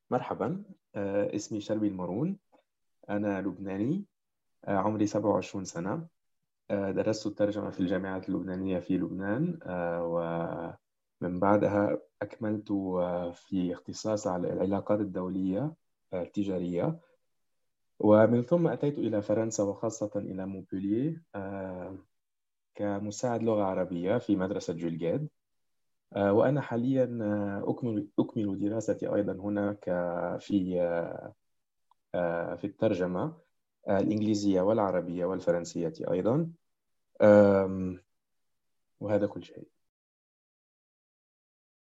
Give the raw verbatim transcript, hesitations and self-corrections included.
مرحبا. آه، اسمي شربي المارون. أنا لبناني. آه، عمري سبعة وعشرين سنة. آه، درست الترجمة في الجامعات اللبنانية في لبنان، آه، ومن بعدها أكملت آه، في اختصاص على العلاقات الدولية آه، التجارية. ومن ثم أتيت إلى فرنسا وخاصة إلى مونبولييه آه، كمساعد لغة عربية في مدرسة جولجاد. آه، وأنا حاليا آه، أكمل أكمل دراستي أيضا هناك في آه، في الترجمة آه، الإنجليزية والعربية والفرنسية أيضا. آم، وهذا كل شيء.